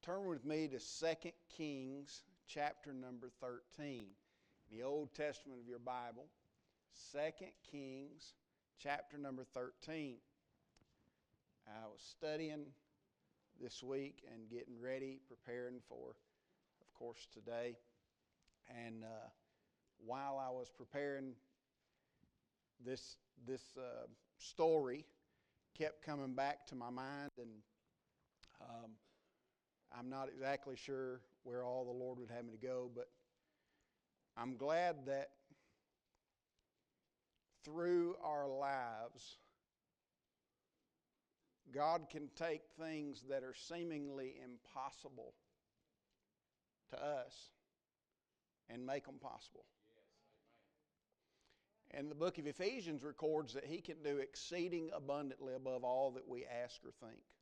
Turn with me to 2 Kings chapter number 13. The Old Testament of your Bible. 2 Kings chapter number 13. I was studying this week and getting ready, preparing for, of course, today. And while I was preparing, this story kept coming back to my mind, and I'm not exactly sure where all the Lord would have me to go, but I'm glad that through our lives, God can take things that are seemingly impossible to us and make them possible. And the book of Ephesians records that He can do exceeding abundantly above all that we ask or think.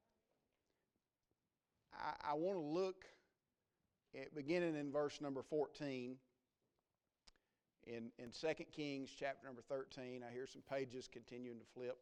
I want to look at beginning in verse number 14 in 2 Kings chapter number 13. I hear some pages continuing to flip.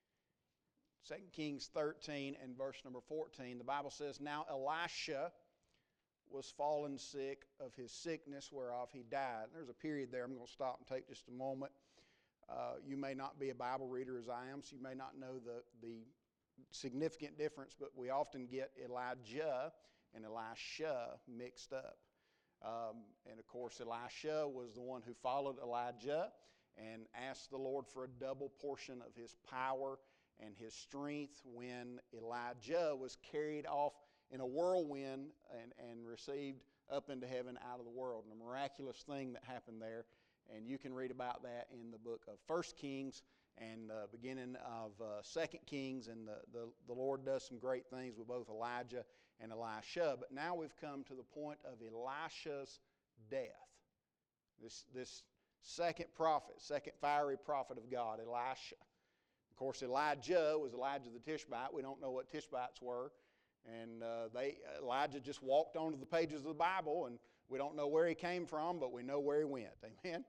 2 Kings 13 and verse number 14, the Bible says, "Now Elisha was fallen sick of his sickness whereof he died." There's a period there. I'm going to stop and take just a moment. You may not be a Bible reader as I am, so you may not know the significant difference, but we often get Elijah and Elisha mixed up. And of course, Elisha was the one who followed Elijah and asked the Lord for a double portion of his power and his strength when Elijah was carried off in a whirlwind and received up into heaven out of the world. And a miraculous thing that happened there. And you can read about that in the book of 1 Kings and beginning of 2 Kings. And the Lord does some great things with both Elijah and Elisha. But now we've come to the point of Elisha's death. This second prophet, second fiery prophet of God, Elisha. Of course, Elijah was Elijah the Tishbite. We don't know what Tishbites were. And Elijah just walked onto the pages of the Bible, and we don't know where he came from, but we know where he went. Amen?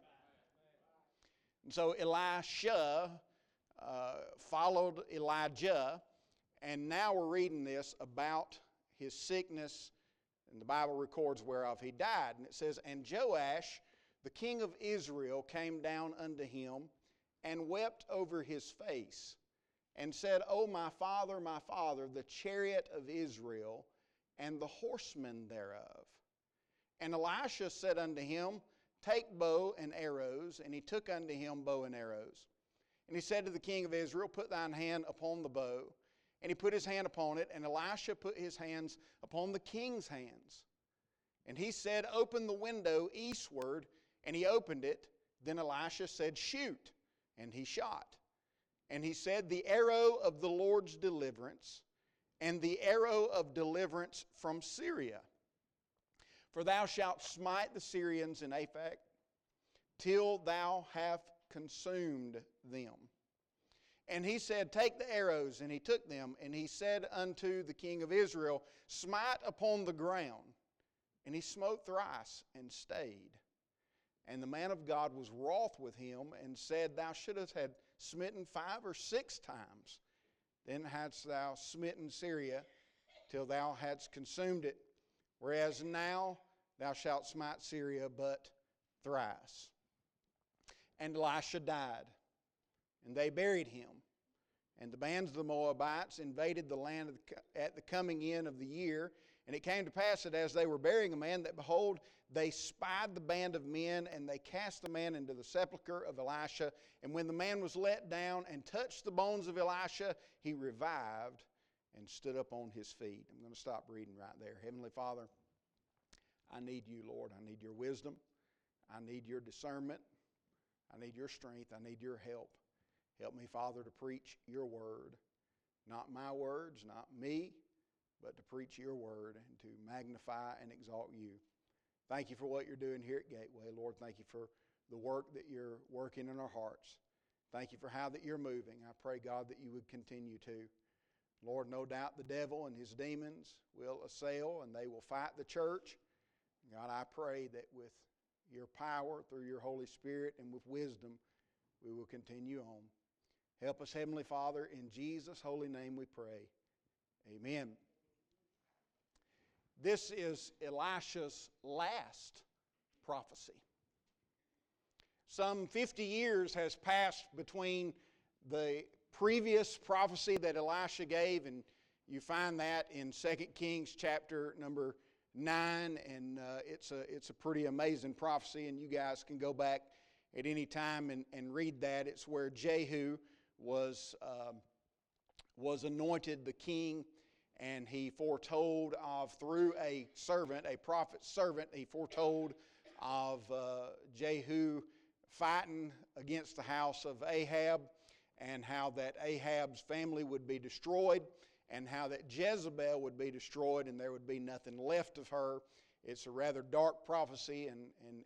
And so Elisha followed Elijah, and now we're reading this about his sickness, and the Bible records whereof he died. And it says, "And Joash, the king of Israel, came down unto him, and wept over his face, and said, O my father, the chariot of Israel, and the horsemen thereof. And Elisha said unto him, Take bow and arrows. And he took unto him bow and arrows. And he said to the king of Israel, Put thine hand upon the bow. And he put his hand upon it, and Elisha put his hands upon the king's hands. And he said, Open the window eastward. And he opened it. Then Elisha said, Shoot. And he shot. And he said, The arrow of the Lord's deliverance, and the arrow of deliverance from Syria. For thou shalt smite the Syrians in Aphek, till thou have consumed them. And he said, Take the arrows. And he took them. And he said unto the king of Israel, Smite upon the ground. And he smote thrice, and stayed. And the man of God was wroth with him, and said, Thou shouldst have smitten 5 or 6 times. Then hadst thou smitten Syria, till thou hadst consumed it. Whereas now thou shalt smite Syria but thrice. And Elisha died, and they buried him. And the bands of the Moabites invaded the land at the coming in of the year. And it came to pass that as they were burying a man, that behold, they spied the band of men, and they cast the man into the sepulchre of Elisha. And when the man was let down and touched the bones of Elisha, he revived and stood up on his feet. I'm going to stop reading right there. Heavenly Father, I need you, Lord. I need your wisdom. I need your discernment. I need your strength. I need your help. Help me, Father, to preach your word. Not my words, not me, but to preach your word and to magnify and exalt you. Thank you for what you're doing here at Gateway, Lord. Thank you for the work that you're working in our hearts. Thank you for how that you're moving. I pray, God, that you would continue to. Lord, no doubt the devil and his demons will assail and they will fight the church. God, I pray that with your power, through your Holy Spirit, and with wisdom, we will continue on. Help us, Heavenly Father, in Jesus' holy name we pray. Amen. this is Elisha's last prophecy. Some 50 years has passed between the previous prophecy that Elisha gave, and you find that in 2 Kings chapter number 9, and it's a pretty amazing prophecy, and you guys can go back at any time and read that. It's where Jehu was anointed the king, and he foretold of, through a servant, a prophet's servant, he foretold of Jehu fighting against the house of Ahab, and how that Ahab's family would be destroyed, and how that Jezebel would be destroyed, and there would be nothing left of her. It's a rather dark prophecy and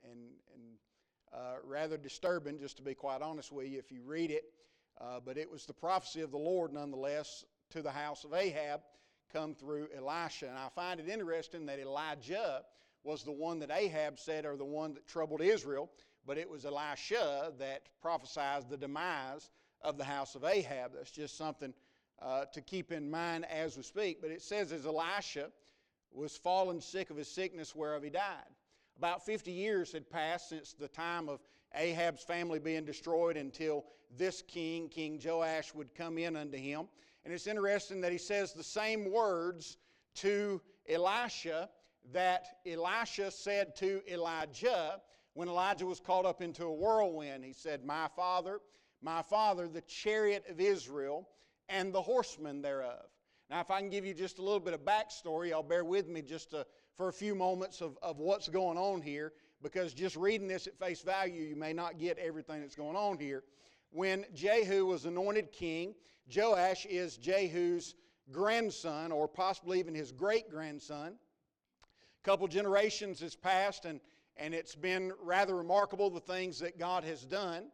rather disturbing, just to be quite honest with you, if you read it. But it was the prophecy of the Lord, nonetheless, to the house of Ahab, come through Elisha. And I find it interesting that Elijah was the one that Ahab said, or the one that troubled Israel, but it was Elisha that prophesied the demise of the house of Ahab. That's just something to keep in mind as we speak. But it says, as Elisha was fallen sick of his sickness whereof he died. About 50 years had passed since the time of Ahab's family being destroyed until this king, King Joash, would come in unto him. And it's interesting that he says the same words to Elisha that Elisha said to Elijah when Elijah was caught up into a whirlwind. He said, my father, the chariot of Israel and the horsemen thereof. Now, if I can give you just a little bit of backstory, y'all bear with me just for a few moments of what's going on here, because just reading this at face value, you may not get everything that's going on here. When Jehu was anointed king, Joash is Jehu's grandson, or possibly even his great-grandson. A couple generations has passed, and it's been rather remarkable, the things that God has done.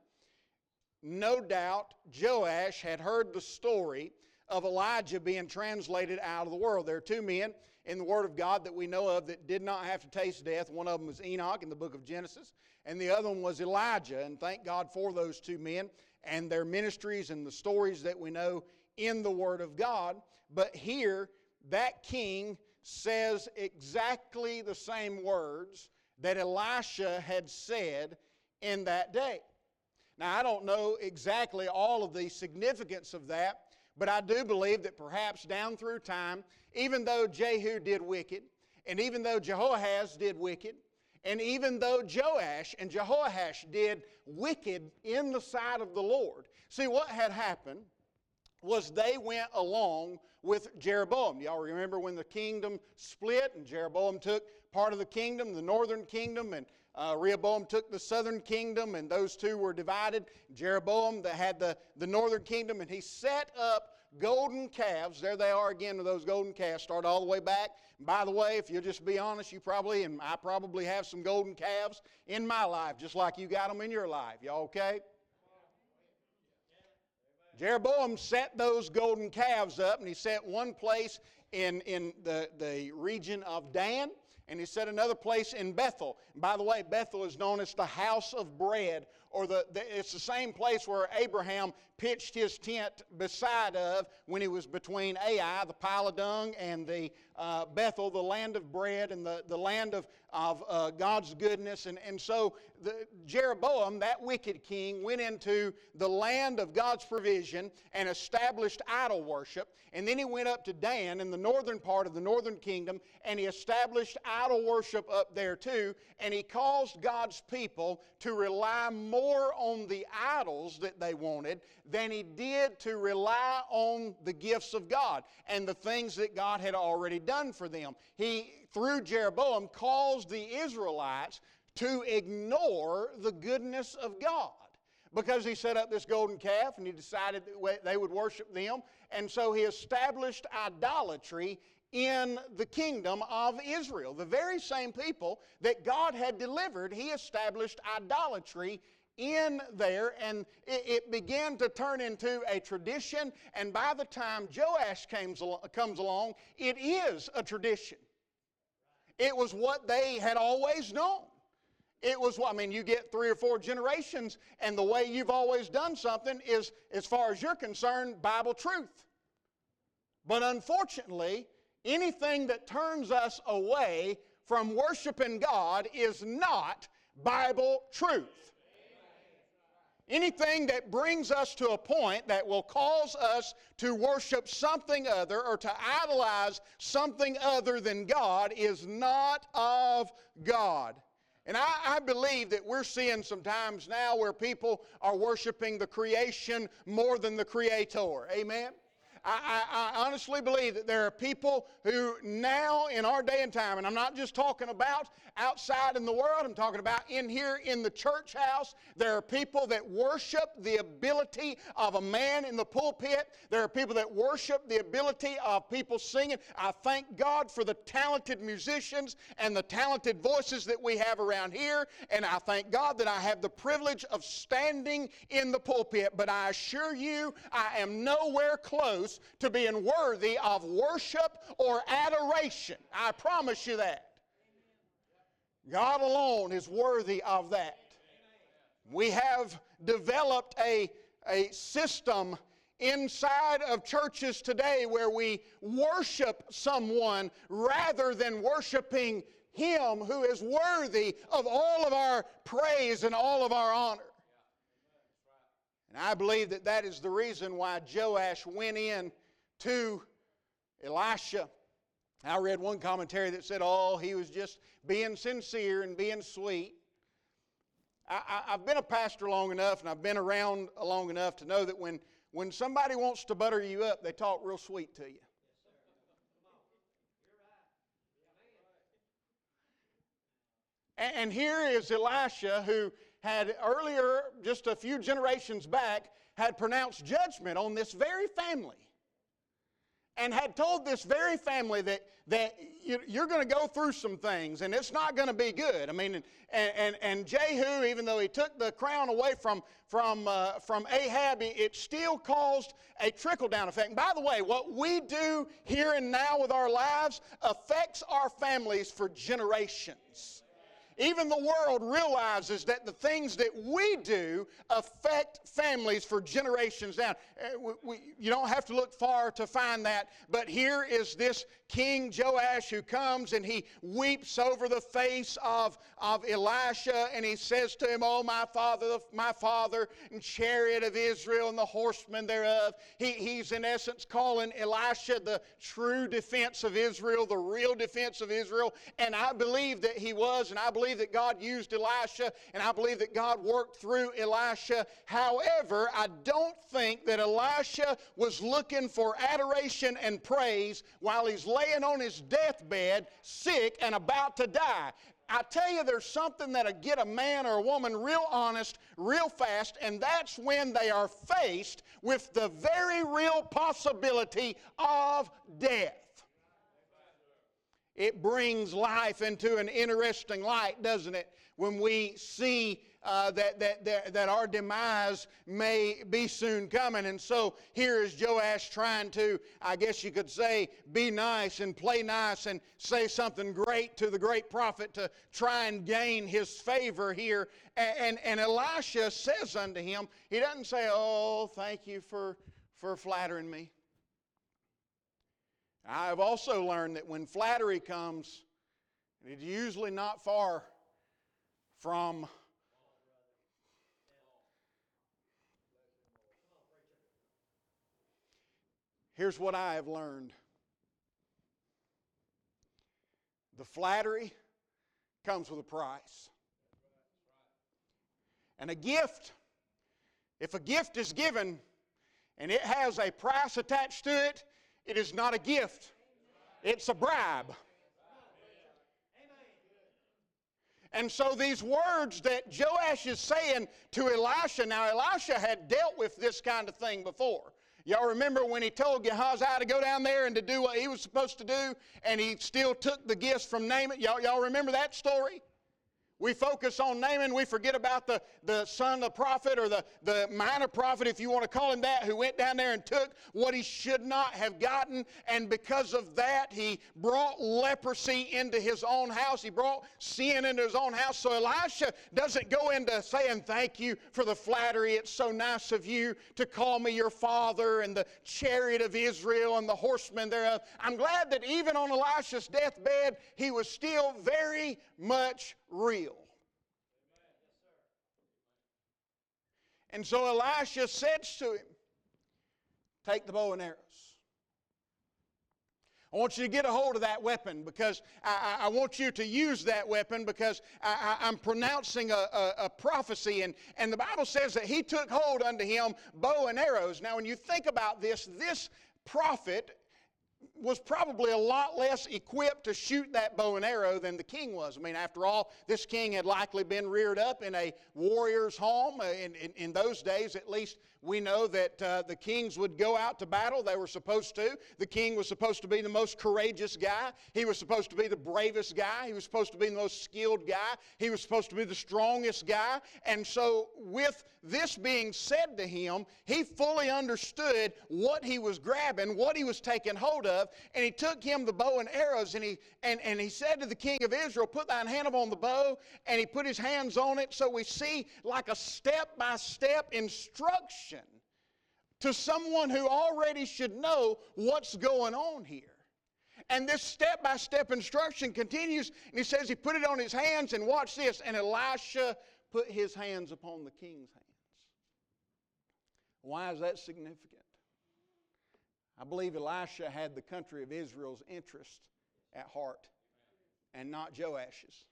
No doubt Joash had heard the story of Elijah being translated out of the world. There are two men in the Word of God that we know of that did not have to taste death. One of them was Enoch in the book of Genesis, and the other one was Elijah. And thank God for those two men and their ministries and the stories that we know in the Word of God. But here, that king says exactly the same words that Elisha had said in that day. Now, I don't know exactly all of the significance of that, but I do believe that perhaps down through time, even though Jehu did wicked, and even though Jehoahaz did wicked, and even though Joash and Jehoash did wicked in the sight of the Lord, see, what had happened was they went along with Jeroboam. Y'all remember when the kingdom split and Jeroboam took part of the kingdom, the northern kingdom, and Rehoboam took the southern kingdom, and those two were divided. Jeroboam that had the northern kingdom, and he set up golden calves. There they are again with those golden calves. Start all the way back. And by the way, if you'll just be honest, you probably, and I probably have some golden calves in my life, just like you got them in your life. Y'all okay? Jeroboam set those golden calves up, and he set one place in the region of Dan, and he set another place in Bethel. And by the way, Bethel is known as the house of bread, or it's the same place where Abraham pitched his tent beside of when he was between Ai, the pile of dung, and the Bethel, the land of bread, and the land of God's goodness. And so Jeroboam, that wicked king, went into the land of God's provision and established idol worship. And then he went up to Dan in the northern part of the northern kingdom, and he established idol worship up there too. And he caused God's people to rely more on the idols that they wanted than he did to rely on the gifts of God and the things that God had already done for them. He, through Jeroboam, caused the Israelites to ignore the goodness of God, because he set up this golden calf and he decided that they would worship them. And so he established idolatry in the kingdom of Israel. The very same people that God had delivered, he established idolatry in there, and it began to turn into a tradition. And by the time Joash comes along, it is a tradition. It was what they had always known. It was what, I mean, you get 3 or 4 generations, and the way you've always done something is, as far as you're concerned, Bible truth. But unfortunately, anything that turns us away from worshiping God is not Bible truth. Anything that brings us to a point that will cause us to worship something other or to idolize something other than God is not of God. And I believe that we're seeing some times now where people are worshiping the creation more than the Creator. Amen? I honestly believe that there are people who now in our day and time, and I'm not just talking about outside in the world, I'm talking about in here in the church house, there are people that worship the ability of a man in the pulpit. There are people that worship the ability of people singing. I thank God for the talented musicians and the talented voices that we have around here, and I thank God that I have the privilege of standing in the pulpit, but I assure you I am nowhere close to being worthy of worship or adoration. I promise you that. God alone is worthy of that. We have developed a system inside of churches today where we worship someone rather than worshiping Him who is worthy of all of our praise and all of our honor. And I believe that that is the reason why Joash went in to Elisha. I read one commentary that said, oh, he was just being sincere and being sweet. I've been a pastor long enough and I've been around long enough to know that when somebody wants to butter you up, they talk real sweet to you. And here is Elisha, who had earlier, just a few generations back, had pronounced judgment on this very family. And had told this very family that you're going to go through some things and it's not going to be good. I mean, and Jehu, even though he took the crown away from Ahab, it still caused a trickle-down effect. And by the way, what we do here and now with our lives affects our families for generations. Even the world realizes that the things that we do affect families for generations down. You don't have to look far to find that, but here is this King Joash who comes and he weeps over the face of Elisha, and he says to him, oh, my father, and chariot of Israel and the horsemen thereof. He's in essence calling Elisha the true defense of Israel, the real defense of Israel, and I believe that he was, and I believe that God used Elisha, and I believe that God worked through Elisha. However, I don't think that Elisha was looking for adoration and praise while he's laying on his deathbed, sick and about to die. I tell you, there's something that'll get a man or a woman real honest, real fast, and that's when they are faced with the very real possibility of death. It brings life into an interesting light, doesn't it? When we see that our demise may be soon coming. And so here is Joash trying to, I guess you could say, be nice and play nice and say something great to the great prophet to try and gain his favor here. And Elisha says unto him, he doesn't say, oh, thank you for flattering me. I've also learned that when flattery comes, it's usually not far from here's what I have learned. The flattery comes with a price. And a gift, if a gift is given and it has a price attached to it, it is not a gift. It's a bribe. And so these words that Joash is saying to Elisha, now Elisha had dealt with this kind of thing before. Y'all remember when he told Gehazi to go down there and to do what he was supposed to do, and he still took the gifts from Naaman? Y'all remember that story? We focus on Naaman. We forget about the son of the prophet, or the minor prophet, if you want to call him that, who went down there and took what he should not have gotten. And because of that, he brought leprosy into his own house. He brought sin into his own house. So Elisha doesn't go into saying, thank you for the flattery. It's so nice of you to call me your father, and the chariot of Israel and the horsemen thereof. I'm glad that even on Elisha's deathbed, he was still very much real. And so Elisha says to him, take the bow and arrows. I want you to get a hold of that weapon, because I want you to use that weapon, because I'm pronouncing a prophecy. And the Bible says that he took hold unto him bow and arrows. Now when you think about this prophet was probably a lot less equipped to shoot that bow and arrow than the king was. I mean, after all, this king had likely been reared up in a warrior's home. In those days, at least, we know that the kings would go out to battle. They were supposed to. The king was supposed to be the most courageous guy. He was supposed to be the bravest guy. He was supposed to be the most skilled guy. He was supposed to be the strongest guy. And so with this being said to him, he fully understood what he was grabbing, what he was taking hold of, and he took him the bow and arrows, and he said to the king of Israel, put thine hand upon the bow, and he put his hands on it. So we see like a step-by-step instruction to someone who already should know what's going on here. And this step-by-step instruction continues, and he says he put it on his hands, and watch this, and Elisha put his hands upon the king's hands. Why is that significant? I believe Elisha had the country of Israel's interest at heart, and not Joash's.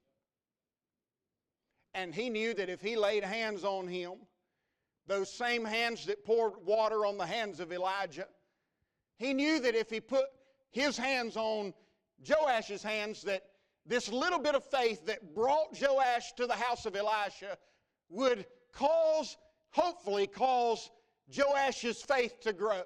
And he knew that if he laid hands on him, those same hands that poured water on the hands of Elijah, he knew that if he put his hands on Joash's hands, that this little bit of faith that brought Joash to the house of Elisha would hopefully cause Joash's faith to grow.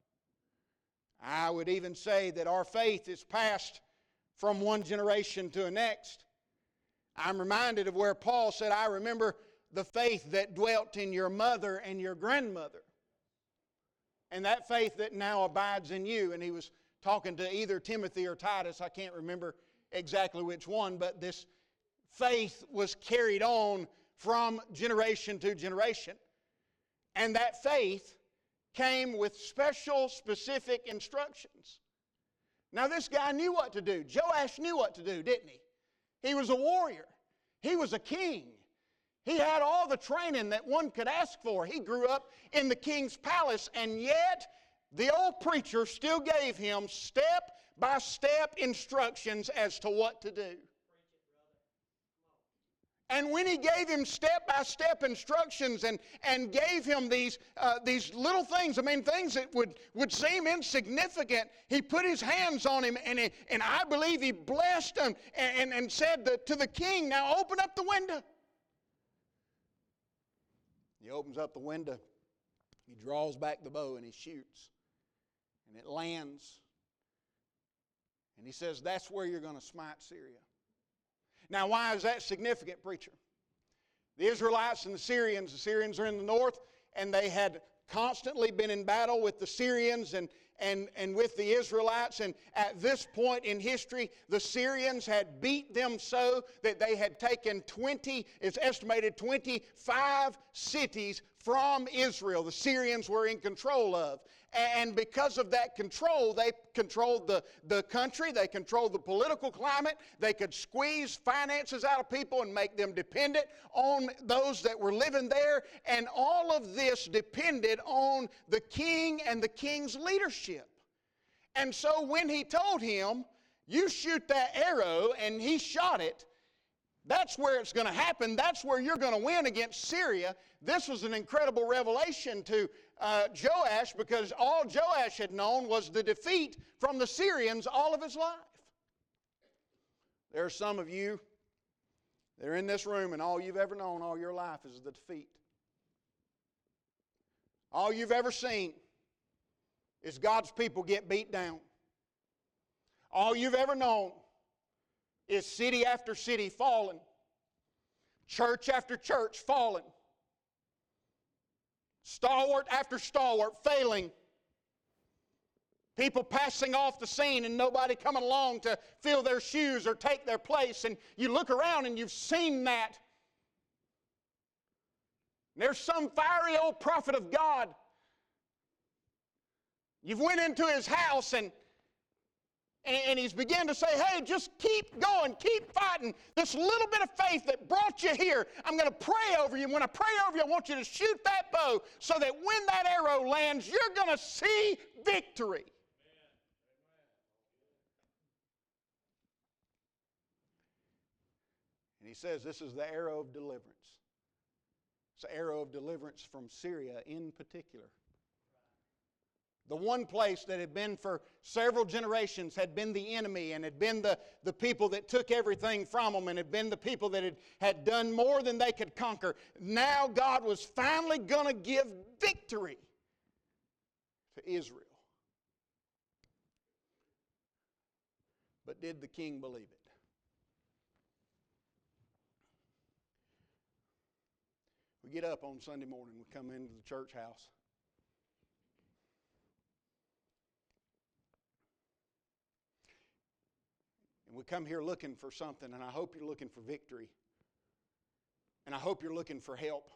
I would even say that our faith is passed from one generation to the next. I'm reminded of where Paul said, I remember the faith that dwelt in your mother and your grandmother, and that faith that now abides in you. And he was talking to either Timothy or Titus, I can't remember exactly which one, but this faith was carried on from generation to generation. And that faith came with special, specific instructions. Now this guy knew what to do. Joash knew what to do, didn't he? He was a warrior. He was a king. He had all the training that one could ask for. He grew up in the king's palace, and yet the old preacher still gave him step-by-step instructions as to what to do. And when he gave him step-by-step instructions and gave him these little things, I mean things that would seem insignificant, he put his hands on him, and I believe he blessed him and said to the king, now open up the window. He opens up the window, he draws back the bow, and he shoots. And it lands. And he says, that's where you're going to smite Syria. Now, why is that significant, preacher? The Israelites and the Syrians are in the north, and they had constantly been in battle with the Syrians and with the Israelites. And at this point in history, the Syrians had beat them so that they had taken it's estimated 25 cities from Israel. The Syrians were in control of. And because of that control, they controlled the country, they controlled the political climate, they could squeeze finances out of people and make them dependent on those that were living there. And all of this depended on the king and the king's leadership. And so when he told him, you shoot that arrow, and he shot it, that's where it's going to happen. That's where you're going to win against Syria. This was an incredible revelation to Joash, because all Joash had known was the defeat from the Syrians all of his life. There are some of you that are in this room, and all you've ever known all your life is the defeat. All you've ever seen is God's people get beat down. All you've ever known is city after city falling. Church after church falling. Stalwart after stalwart failing. People passing off the scene and nobody coming along to fill their shoes or take their place. And you look around and you've seen that. There's some fiery old prophet of God. You've went into his house and he's began to say, hey, just keep going, keep fighting. This little bit of faith that brought you here, I'm going to pray over you. And when I pray over you, I want you to shoot that bow so that when that arrow lands, you're going to see victory. And he says this is the arrow of deliverance. It's the arrow of deliverance from Syria in particular. The one place that had been for several generations had been the enemy and had been the people that took everything from them and had been the people that had done more than they could conquer. Now God was finally going to give victory to Israel. But did the king believe it? We get up on Sunday morning, we come into the church house. And we come here looking for something, and I hope you're looking for victory. And I hope you're looking for help.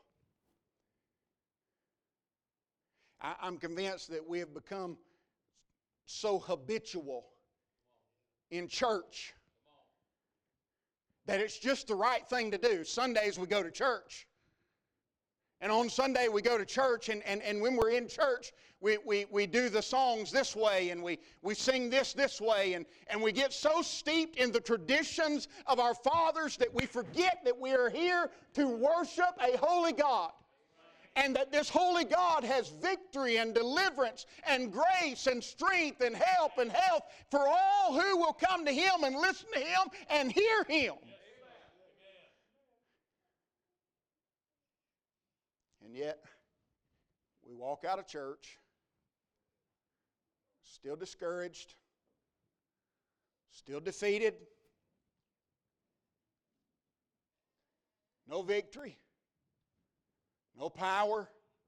I'm convinced that we have become so habitual in church that it's just the right thing to do. Sundays we go to church. And on Sunday we go to church, and when we're in church, we do the songs this way, and we sing this way, and we get so steeped in the traditions of our fathers that we forget that we are here to worship a holy God. And that this holy God has victory and deliverance and grace and strength and help and health for all who will come to Him and listen to Him and hear Him. And yet, we walk out of church, still discouraged, still defeated, no victory, no power.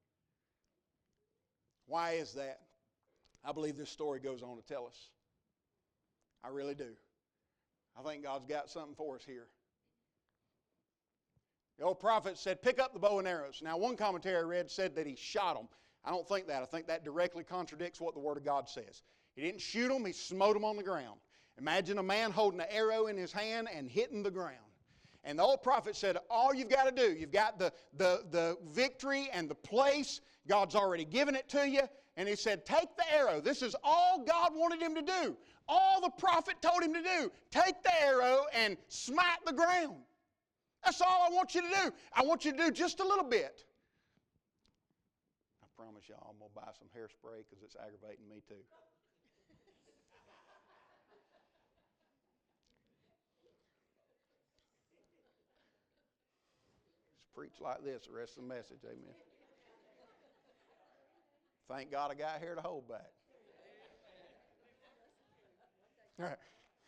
Why is that? I believe this story goes on to tell us. I really do. I think God's got something for us here. The old prophet said, pick up the bow and arrows. Now, one commentary I read said that he shot them. I don't think that. I think that directly contradicts what the Word of God says. He didn't shoot them, he smote them on the ground. Imagine a man holding an arrow in his hand and hitting the ground. And the old prophet said, all you've got to do, you've got the victory and the place. God's already given it to you. And he said, take the arrow. This is all God wanted him to do. All the prophet told him to do. Take the arrow and smite the ground. That's all I want you to do. I want you to do just a little bit. I promise y'all I'm going to buy some hairspray because it's aggravating me too. Just preach like this the rest of the message, amen. Thank God I got hair to hold back. All right.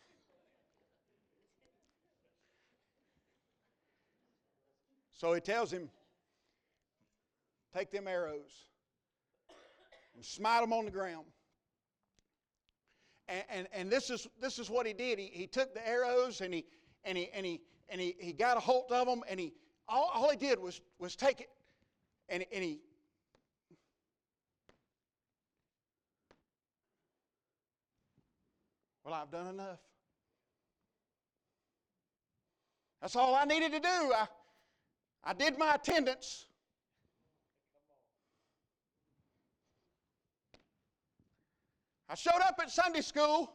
So he tells him, take them arrows and smite them on the ground. And this is what he did. He took the arrows and he got a hold of them, and all he did was take it and he well, I've done enough. That's all I needed to do. I did my attendance. I showed up at Sunday school.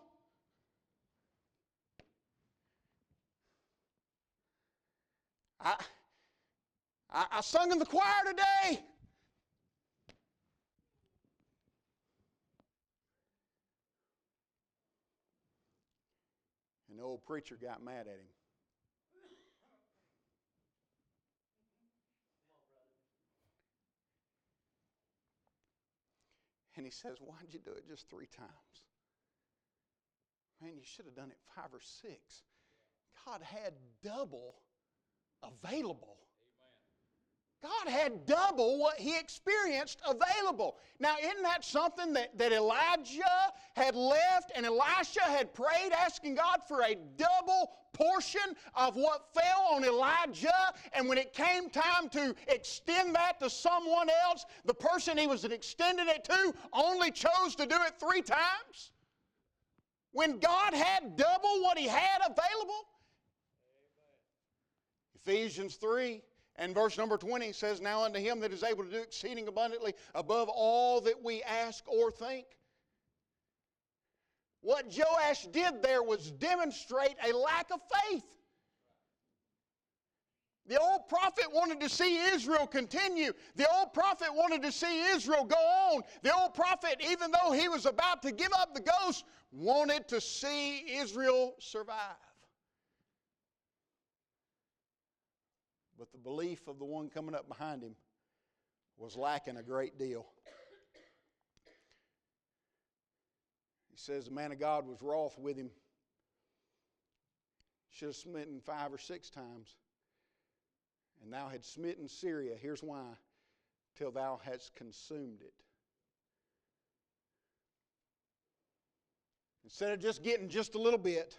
I sung in the choir today. And the old preacher got mad at him. And he says, why'd you do it just 3 times? Man, you should have done it 5 or 6. God had double available. God had double what he experienced available. Now, isn't that something that Elijah had left and Elisha had prayed, asking God for a double portion of what fell on Elijah? And when it came time to extend that to someone else, the person he was extending it to only chose to do it 3 times? When God had double what he had available? Ephesians 3 and verse number 20 says, "Now unto him that is able to do exceeding abundantly above all that we ask or think." What Joash did there was demonstrate a lack of faith. The old prophet wanted to see Israel continue. The old prophet wanted to see Israel go on. The old prophet, even though he was about to give up the ghost, wanted to see Israel survive. But the belief of the one coming up behind him was lacking a great deal. He says the man of God was wroth with him. Should have smitten 5 or 6 times. And thou had smitten Syria. Here's why. Till thou hadst consumed it. Instead of just getting just a little bit,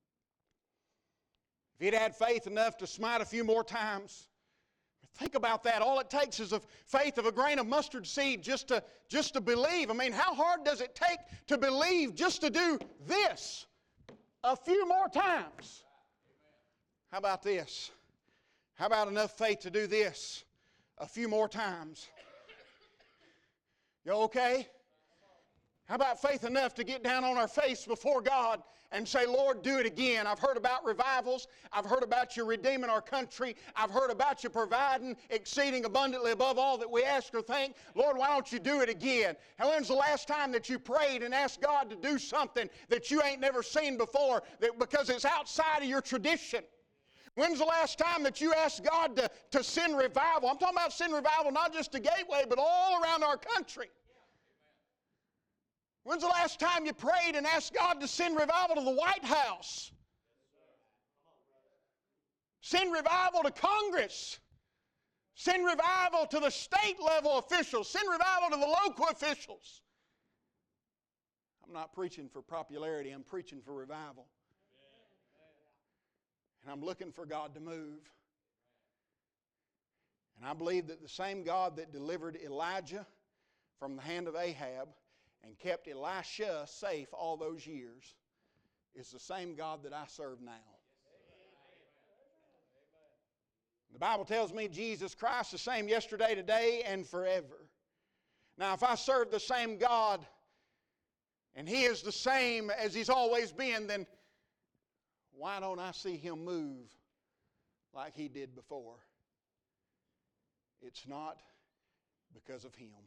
if he'd had faith enough to smite a few more times, think about that. All it takes is a faith of a grain of mustard seed just to believe. I mean, how hard does it take to believe just to do this a few more times? How about this? How about enough faith to do this a few more times? You okay? How about faith enough to get down on our face before God and say, "Lord, do it again. I've heard about revivals. I've heard about you redeeming our country. I've heard about you providing exceeding abundantly above all that we ask or think. Lord, why don't you do it again?" And when's the last time that you prayed and asked God to do something that you ain't never seen before because it's outside of your tradition? When's the last time that you asked God to send revival? I'm talking about send revival not just to Gateway, but all around our country. When's the last time you prayed and asked God to send revival to the White House? Send revival to Congress. Send revival to the state level officials. Send revival to the local officials. I'm not preaching for popularity. I'm preaching for revival. And I'm looking for God to move. And I believe that the same God that delivered Elijah from the hand of Ahab and kept Elisha safe all those years is the same God that I serve now. The Bible tells me Jesus Christ is the same yesterday, today, and forever. Now, if I serve the same God and He is the same as He's always been, then why don't I see Him move like He did before? It's not because of Him.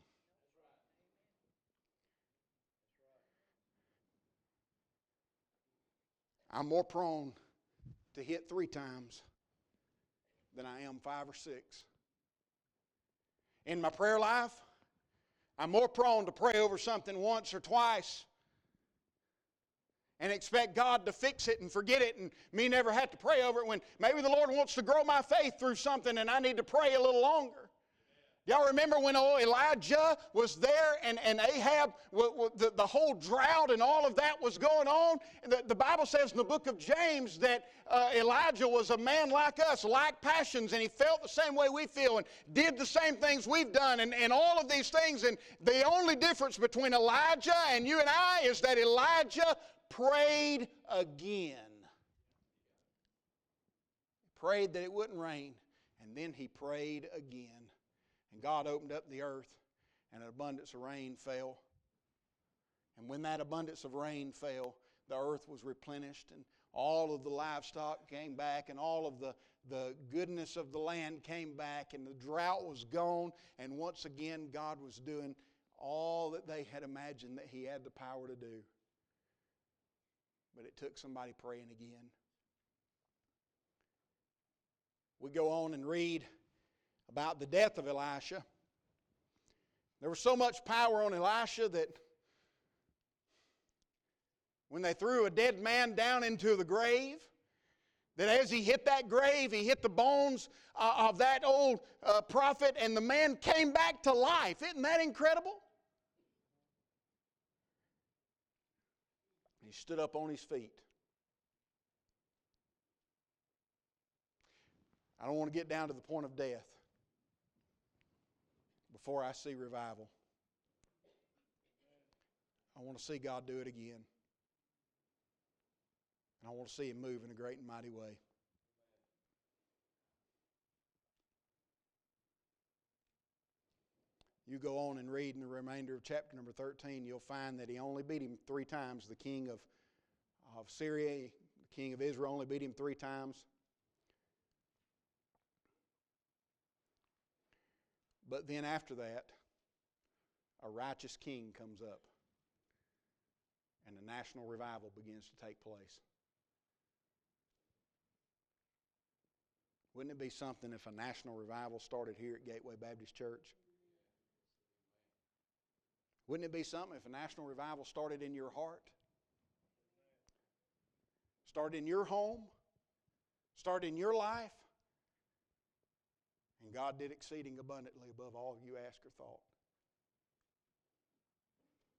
I'm more prone to hit 3 times than I am 5 or 6. In my prayer life, I'm more prone to pray over something once or twice and expect God to fix it and forget it and me never have to pray over it when maybe the Lord wants to grow my faith through something and I need to pray a little longer. Y'all remember when Elijah was there and Ahab, the whole drought and all of that was going on? The Bible says in the book of James that Elijah was a man like us, like passions, and he felt the same way we feel and did the same things we've done and all of these things. And the only difference between Elijah and you and I is that Elijah prayed again. He prayed that it wouldn't rain, and then he prayed again. And God opened up the earth, and an abundance of rain fell. And when that abundance of rain fell, the earth was replenished, and all of the livestock came back, and all of the goodness of the land came back, and the drought was gone. And once again, God was doing all that they had imagined that He had the power to do. But it took somebody praying again. We go on and read about the death of Elisha. There was so much power on Elisha that when they threw a dead man down into the grave, That as he hit that grave, he hit the bones of that old prophet, and the man came back to life. Isn't that incredible? He stood up on his feet. I don't want to get down to the point of death before I see revival. I want to see God do it again. And I want to see Him move in a great and mighty way. You go on and read in the remainder of chapter number 13, you'll find that he only beat him 3 times. The king of Syria, the king of Israel only beat him 3 times. But then after that, a righteous king comes up, and a national revival begins to take place. Wouldn't it be something if a national revival started here at Gateway Baptist Church? Wouldn't it be something if a national revival started in your heart? Started in your home? Started in your life? And God did exceeding abundantly above all you asked or thought.